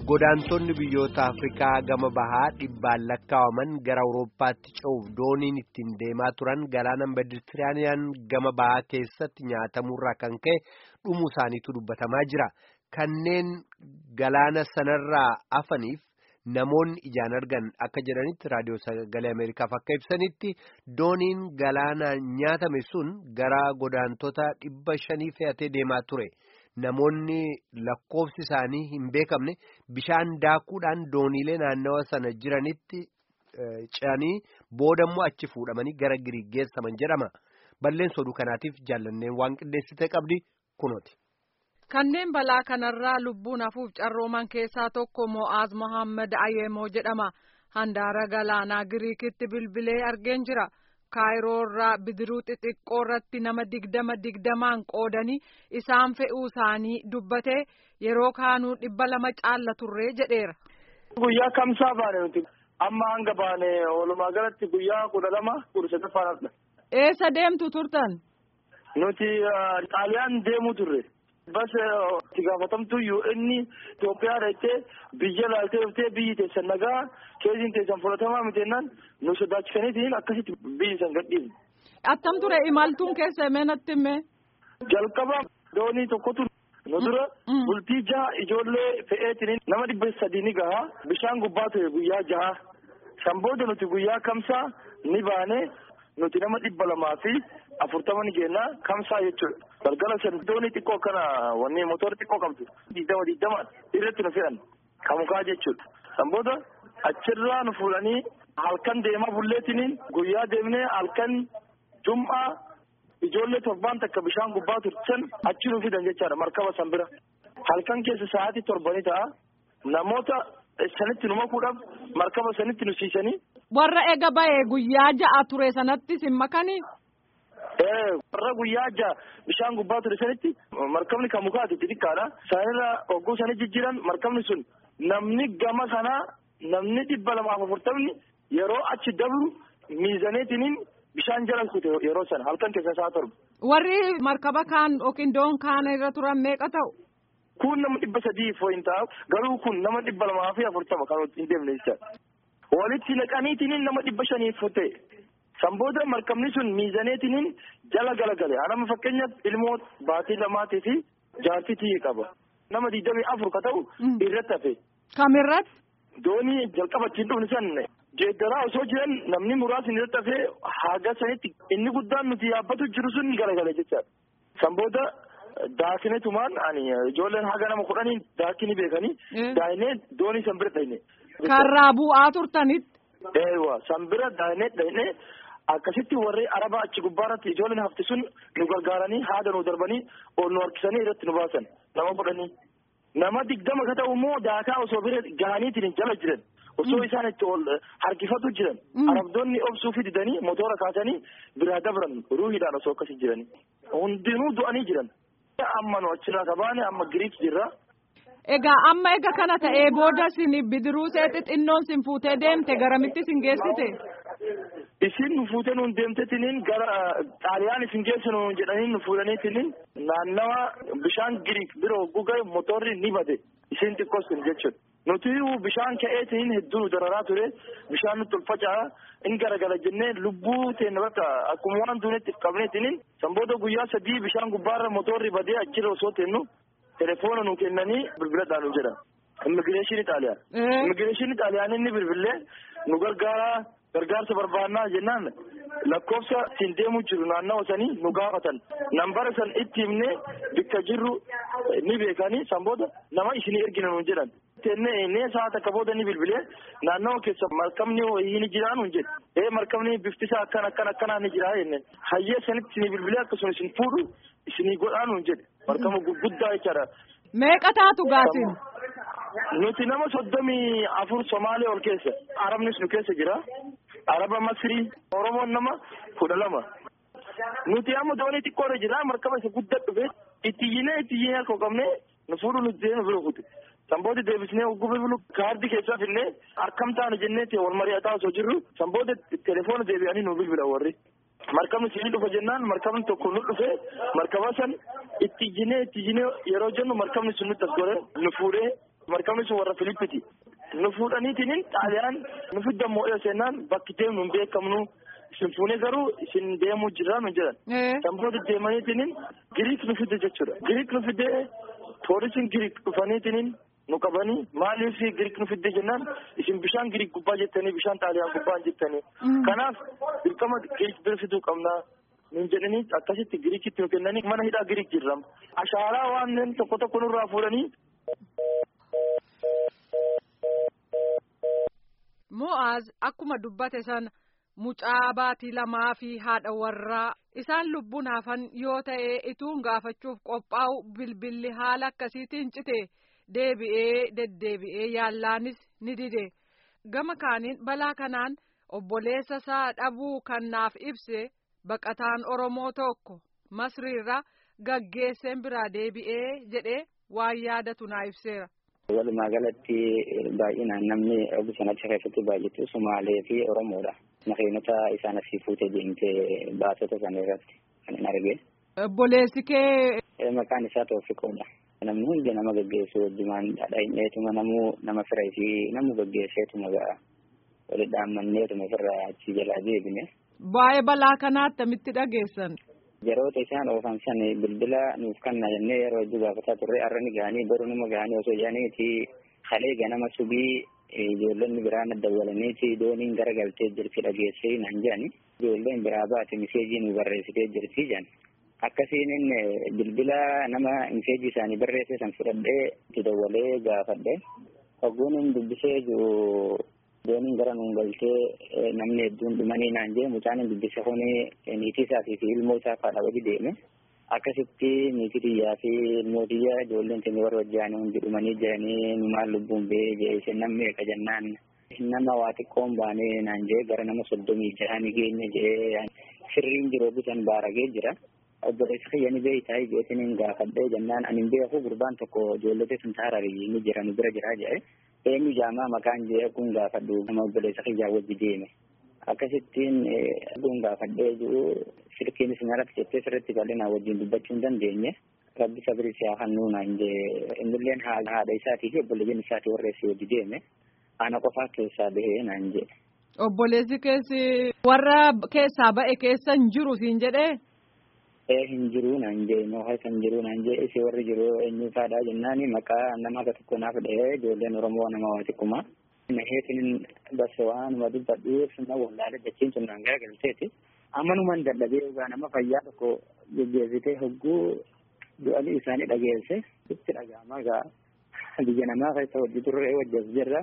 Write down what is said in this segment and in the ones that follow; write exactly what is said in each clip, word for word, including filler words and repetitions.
Godaantonni biyyoota Afrikaa gama bahaa dhibbaan lakkaa'aman gara Awurooppaatti ce'uuf dooniin ittiin deemaa turan galaana Meditiraaniyaan gama bahaa keessatti nyaatamurraa kan ka'e dhumuu isaaniitu dubbatamaa jira. Kanneen galaana sanarraa hafaniif namoonni ijaan argan akka jedhanitti raadiyoo sagalee Ameerikaaf akka ibsanitti dooniin galaanaan nyaatame sun gara godaantota dhibba shanii fe'atee deemaa ture. Namoonni lakkoofsi isaanii hin beekamne bishaan daakuudhaan dooniilee naannawa sana jiranitti ce'anii boodammoo achi fuudhamanii gara Giriik geessaman jedhama. Balleessa oduu kanaatiif jaallanneen waan qindeessite qabdi kunooti. Kanneen balaa kanarraa lubbuun hafuuf carrooman keessaa tokko Mo'aaz Mohaammed Ayemoo jedhama. Handaara galaanaa Giriikitti bilbilee argeen jira. Kaayiroo irraa bidiruu xixiqqoo irratti nama digdama digdamaan qoodanii isaan fe'uu isaanii dubbatee yeroo kaanuu dhibba lama caalla turree jedheera. Guyyaa kamsaa baane nuti amma hanga baane walumaa galatti guyyaa kudha lama kudha sadaffaadha. Eessa deemtu turtan? Nuti Xaaliyaan deemuu turre. Bas itti gaafatamtu inni Itoophiyaa dhaqxee biyya laaltee dhuftee biyyi teessan nagaa keessiin teessan fudhatamaa mitennaan nu sodaachisaniitiin akkasitti biyyi san gadhiifne. Attam ture imaltuun keessa himee natti himee? Jalqaba doonii tokkotu nu dura bultii jaha ijoollee fe'eetiin nama dhibba sadii ni gaha bishaan gubbaa ture guyyaa jaha. San booda nuti guyyaa kamsaa ni baane nuti nama dhibba lamaa fi afurtama ni geenna kamsaa jechuudha. Galgala san doonii xiqqoo kana wanni motora xiqqoo qabdu digdama digdama irratti nu fe'an kamukaa jechuudha. San booda achirraa nu fuudhanii halkan deemaa bulleetiniin guyyaa deemnee halkan jum'aa ijoollee torbaan takka bishaan gubbaa turtan achi nu fidan jechaadha markaba san bira. Halkan keessa sa'aatii torbanii ta'a namoota sanitti nu makuudhaaf markaba sanitti nu siisanii. Warra eega ba'ee guyyaa ja'a ture sanattis hin makanii? Warra guyyaa jaha bishaan gubbaa ture sanitti markabni kan mukaati xixiqqaadha. Sanirra hogguu sanii jijjiiran markabni sun namni gama sanaa namni dhibba lamaaf afurtamni yeroo achi dabru miizaneetiniin bishaan jala kute yeroo sana halkan keessa sa'a torba. Warri markaba kaan yookiin doon kaan irra turan meeqa ta'u? Kun nama dhibba sadii foyin ta'a garuu kun nama dhibba lamaa fi afurtama kan hin deemne jechaadha. Walitti naqaniitiniin nama dhibba shaniif ta'e. San booda markabni sun miizaneetiniin jala galagale. Anama fakkeenyaaf ilmoo baatii lamaatii fi jaartii tiyyi qaba. Nama digdamii afur ka ta'u irratti hafe. Kamirratti? Doonii jalqaba ittiin dhufni san jeeddaraa osoo jiran namni muraasni irratti hafee haga sanitti inni guddaan nuti yaabbatu jiru sun galagale jechaadha. San booda daakinetumaan ani ijoolleen haga nama kudhanii daakini beekanii daa'inee doonii san bira dhayne. Karraa bu'aa turtanitti? Eewa san bira daa'inee dhayne. Akkasitti warri arabaa achi gubbaarratti ijoolleen hafti sun nu gargaaranii haada nu darbanii ol nu harkisanii irratti nu baasan nama fudhanii. Nama digdama ka ta'u immoo daakaa osoo bira gahaniitiin jala jiran osoo isaan itti ol harkifatu jiran arabdoonni obsuu fi didanii motora kaasanii biraa dabran ruuhiidhaan osoo akkasii jiranii. Hundinuu du'anii jiran. Amma nu achirraa kabaane amma Giriik jirra. Egaa amma egaa kana ta'ee booda sin bidiruu see xixinnoon sin fuutee deemte garamitti sin geessite? Isin nu fuutee nuun deemtetiniin gara Xaaliyaan isin geessinu jedhanii nu fuudhaniitiniin naannawa bishaan Giriik bira hogguu gahe motorri ni bade isin xiqqoo sun jechuudha. Nuti bishaan ka'eetiniin hedduu nu dararaa ture bishaan nutti ol faca'aa in garagala jennee lubbuu teenya bakka akkuma waan duunetti qabneetiniin san booda guyyaa sadii bishaan gubbaarra motorri badee achirra osoo teennu telefoona nu kennanii bilbiladhaan nu jedhan. Immigireeshinii Xaaliyaan. Immigireeshinii Xaaliyaan inni bilbilee nu gargaaraa. Gargaarsa barbaannaa jennaan lakkoofsa ittiin deemuu jiru naannawa sanii nu gaafatan nambara san itti himnee bakka jirru ni beekanii san booda nama isinii ergina nuun jedhan. Tennee nee sa'a takka booda ni bilbilee naannawa keessa markabni wayii ni jiraa nuun jedhe. Ee markabni biftisaa akkan akkan akkanaa ni jiraa jenne. Hayyee sanitti isinii bilbilee akkasuma isin fuudhu isinii godhaa nuun jedhe. Markaba guddaa jechaadha. Meeqa taatu gaasin? Nuti nama soddomii afur Somaalee ol keessa. Arabnis nu keessa jira. Araba Masrii Oromoon nama kudha lama. Nuti amma doonii xiqqoorra jira markaba isa guddaa dhufe ittiyyinee ittiyyinee akka qabnee nu fuudhu nuti deemu bira kute. Sanboodi deebisnee ogguu bilbilu kaardii keessaa finnee akkam taanu jennee wal mari'ataa osoo jirru sanboodi telefoona deebi'anii nu bilbila warri. Markabni siinii dhufa jennaan markabni tokko nu dhufe markaba san itti ijjinee itti ijjinee yeroo jennu markabni sun nutti as godhe nu fuudhee markabni sun warra Filippiti. Nu fuudhaniitiin xaaliyaan nu fiddan moo'ee seenaan bakki deemnu hin beekamnu. Isin fuunee garuu isin deemuu jirra nu jedhan. Sanboota deemaniitiin Giriik nu fide jechuudha. Giriik nu fide poolisiin Giriik dhufaniitiin nu qabanii maaliif Giriik nu fide jennaan isin bishaan Giriik gubbaa jettanii bishaan xaaliyaan gubbaa jettanii. Kanaaf dirqama Giriik bira fiduu qabnaa nun jedhanii akkasitti Giriikitti nu kennanii mana hidhaa Giriik jirram. Ashaaraa waan tokko tokko nurraa fuudhanii. Mo'aaz akkuma dubbate sana. Mucaa baatii lamaa fi haadha warraa isaan lubbuun hafan yoo ta'e ituun gaafachuuf qophaa'u bilbilli haala akkasiitiin cite deebi'ee deddeebi'ee yaallaanis ni dide gama kaaniin balaa kanaan obboleessa isaa dhabuu kan naaf ibse baqataan Oromoo tokko Masriirraa gaggeesseen biraa deebi'ee jedhee waan yaadatu naa ibseera. Walumaa galatti baay'inaan namni ogu sanatti keessatti baay'atu Somaalee fi Oromoodha. Makiinota isaan asii fuutee deemtee baatota sana irratti kan hin argee. Obboleessi kee. Maqaan isaa Toofiqoodha. Namni hundi nama gaggeessu wajjumaan dhadhaa'inneetuma namuu nama firaa fi namu gaggeesseetuma ga'a. Walitti dhaammanneetuma firraa achi jalaa deebine. Baay'ee balaa kanaa akkamitti dhageessan? Yeroota isaan oofan san bilbila nuuf kanna jennee yeroo hedduu gaafataa turre har'a ni gahanii boru nama gahanii osoo jedhaniiti halee ganama subii ijoollonni biraan dawwalaniiti dooniin garagaltee jirti dhageessee naan jedhani ijoolleen biraa baate miseejii nu barreessitee jirti jedhan akkasiin inni bilbila nama miseejii isaanii barreesse san fudhadhee itti dawwalee gaafadhe hogguun dubbisee jiru dooniin gara nuun galtee namni hedduun dhumanii naan jee mucaan dubbise kuni niitii isaatii fi ilmoo isaa faadha wajji deeme akkasitti niitii xiyyaa fi ilmoo xiyyaa ijoolleen keenya warra wajjaan hundi dhumanii jiranii nu maal lubbuun bee jee isin namni eega jennaan nama waa xiqqoon baanee naan jee gara nama soddomii jahaanii geenye jee sirriin jiru bisan baaragee jira obboleessa kiyya ni beeytaa jeetiin gaafadhee jennaan ani hin beeku gurbaan tokko ijoollota sun taararii ni jira nu bira jiraa jedhe eenyu jaamaa maqaan jee kun gaafadhu nama obboleessa kiyyaa wajji deeme akkasittiin kun gaafadhee jiru silkiin isin irratti jettee sirriitti bal'inaa wajjin dubbachuu hin dandeenye rabbi sabri siyaa kannuu naan jee innilleen haadha isaatii fi obboleeyyan isaatii warreessi wajji deeme ana qofaa keessaa bahee naan jee. Obboleessi keessi warra keessaa ba'e keessa hin jiru siin jedhee. Ee hin jiru naan jee noohaa kan jiru naan jee isii warri jiru eenyu faadhaa jennaani maqaa nama akka tokko naaf dhahee ijoolleen Oromoo nama waa xiqquma. Naheetiin basa waanuma dubbadhuuf nama wallaala jechiin sun naan garagalteeti. Ammanumaan dadhabee egaa nama fayyaa tokko geggeessitee hogguu du'anii isaanii dhageesse itti dhaga'ama egaa biyya namaa keessa hojii turre wajjas jirra.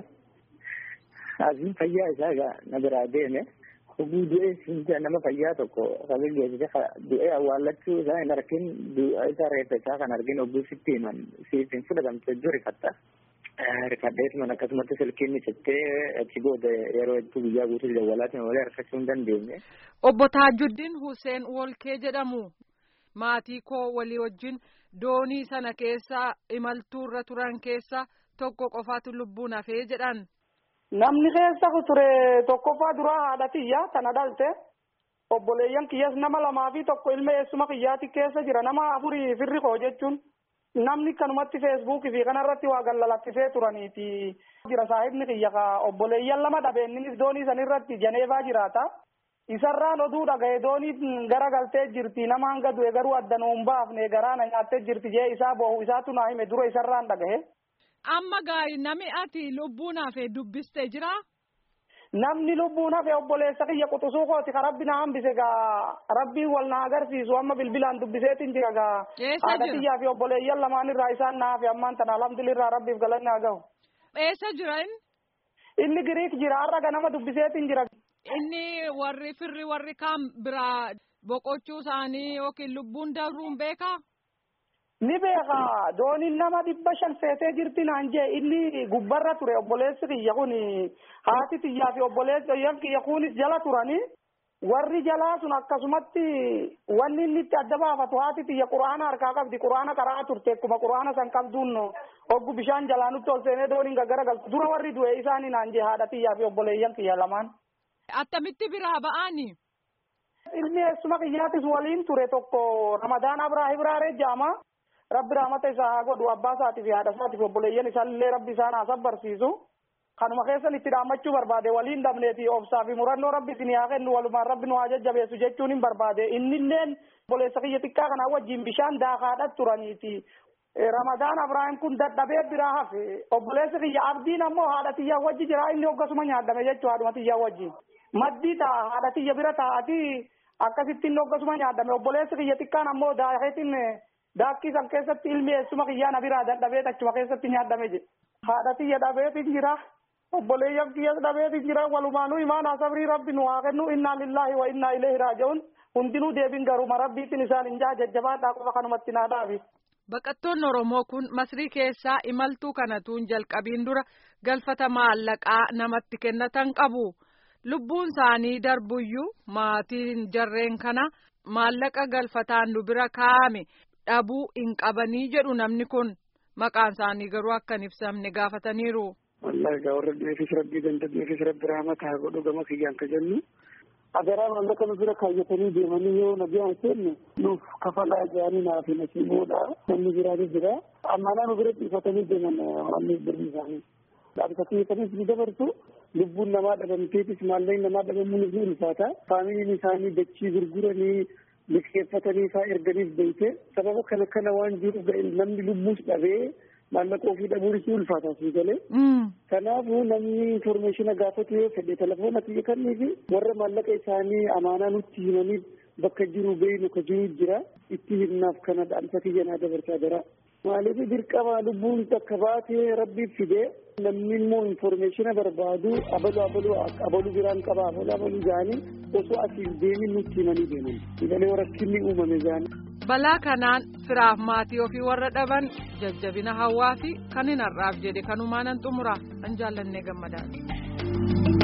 Asiin fayyaa isaa egaa na biraa deeme. Hogguu du'ee nama fayyaa tokko qabiin geessite du'ee awwaallachuu isaa hin argin du'a isaa reeffa isaa kan argin hogguu sitti himan siif hin fudhatamte iddoo rifatta. Rifadheetuman akkasumatti silkiin cittee achi booda yeroo hedduu guyyaa guutuu dawwalaatiin malee harkachuu hin dandeenye. Obbo Taajuddiin Huseen Wolkee jedhamu maatii koo walii wajjin doonii sana keessa imaltuurra turan keessa tokko qofaatu lubbuun hafee jedhan. Namni keessa ture tokkoffaa duraa haadha kiyya tana dhalte obboleeyyan kiyyas nama lamaa fi tokko ilma eessuma kiyyaati keessa jira nama afurii firri koo jechuun namni kanumatti feesbuukii fi kanarratti waa gallalattisee turaniiti jira saahibni kiyya ka obboleeyyan lama dhabeenninis doonii sanirratti Janeevaa jiraata isarraan oduu dhagaye doonii gara galtee jirti nama hanga du'e garuu addanuun baafne garaana nyaattee jirti jee isaa boohu isaatu naa hime dura isarraan dhagaye. Amma gaari nami ati lubbuun hafe dubbiste jira? Namni lubbuun hafe obboleessa kiyya quxusuu kooti ka rabbi na hambise gaa rabbiin wal na agarsiisu amma bilbilaan dubbiseetiin jira gaa haadha kiyyaa fi obboleeyyan lamaan irraa isaan na hafe ammaan tana alhamdulillah rabbiif galanni haa gahu. Eessa jira inni? Inni Giriik jira har'a ganama dubbiseetiin jira. Inni warri firri warri kaan biraa boqochuu isaanii yookiin lubbuun darbuun beekaa? Ni beeka dooniin nama dhibba shan feetee jirti naan jee inni gubbarra ture obboleessi kiyya kun haati xiyyaa fi obboleessi kiyya kunis jala turani warri jalaa sun akkasumatti wanni inni itti adda baafatu haati xiyya quraana harkaa qabdi quraana karaa turte akkuma quraana san qabduun oggu bishaan jalaa nutti ol seenee dooniin gaggara galtu dura warri du'e isaanii naan jee haadha xiyyaa fi obboleeyyan kiyya lamaan. Attamitti biraa ba'anii? Ilmi eessuma kiyyaatis waliin ture tokko Ramadaan Abraha Ibraaree jaama. rabbi rahmata isaa haa godhu abbaa isaatii fi haadha isaatii fi obboleeyyan isaallee rabbi isaan haa sabbarsiisu. Kanuma keessan itti dhaammachuu barbaade waliin dhabneeti obsaa fi murannoo rabbi isin haa kennu walumaan rabbi nu haa jajjabeessu jechuun hin barbaade. Innilleen obboleessa kiyya xiqqaa kanaa wajjin bishaan daakaadhaa turaniiti. Ramadaan Abrahaam kun dadhabee biraa hafe obboleessa kiyya abdiin ammoo haadha tiyyaa wajji jira inni hoggasuma nyaadame jechuu haadhuma tiyyaa wajjin. Maddii ta'a haadha tiyya bira taa'atii akkasitti inni hoggasuma nyaadame obboleessa kiyya xiqqaan ammoo daakeetiin daakkii san keessatti ilmi eessuma kiyyaa na biraa dadhabee achuma keessatti nyaadame jedhe. Haadha tiyya dhabeetiin jira. Obboleeyyan kiyyas dhabeetiin jira walumaanuu imaanaa sabrii rabbi nu haa kennu innaa lillaahi wa innaa ilayhi raaji'uun hundinuu deebiin garuma rabbiitiin isaan hin jajjabaadhaa qofa kanumatti naa dhaabi. Baqattoonni Oromoo kun Masrii keessaa imaltuu kanatuun jalqabiin dura galfata maallaqaa namatti kennatan qabu. Lubbuun isaanii darbuyyuu maatiin jarreen kana maallaqa galfataan nu bira kaa'ame dhabuu hin qabanii jedhu namni kun maqaan isaanii garuu akka hin ibsamne gaafataniiru. Wallahi gaa warra dhiyeeffis rabbii dandameefis rabbi rahmata haa godhu gama kiyyaan ka jennu. Adeeraa maallaqa nu bira kaayyatanii deemanii yoo nagayaan seenne nuuf kafalaa jaanii naaf hin asiimoodha namni biraanis jira. Ammaanaa nu bira dhiifatanii deeman wanni birni isaanii. Dhaabsatiifatanis ni dabarsu lubbuun namaa dhabamteetis maallaqni namaa dhabamuunis ni ulfaata. Faamiliin isaanii dachii gurguranii liqeeffatanii isaa erganiif beeyte sababa kana kana waan jiruuf namni lubbuus dhabee maallaqa ofii dhabuunis ni ulfaata asii galee. Kanaafuu namni informeeshina gaafatu yoo fedhe telefoona kiyya kanniifi warra maallaqa isaanii amaanaa nutti himaniif bakka jiru beeynu ka jiru jira itti himnaaf kana dhaamsa kiyya naa dabarsaa jira. Maaliif dirqama lubbuun takka baatee rabbiif fidee namni immoo informeeshina barbaadu abalu abalu abalu biraan qaba abalu abalu jaanii osoo asiif deemin nutti himanii deeman. Galee rakkinni uumame jaanii. Balaa kanaan firaaf maatii ofii warra dhaban jajjabina hawaa fi kan hin har'aaf jedhe kanumaanan xumura an jaallannee gammadaadha.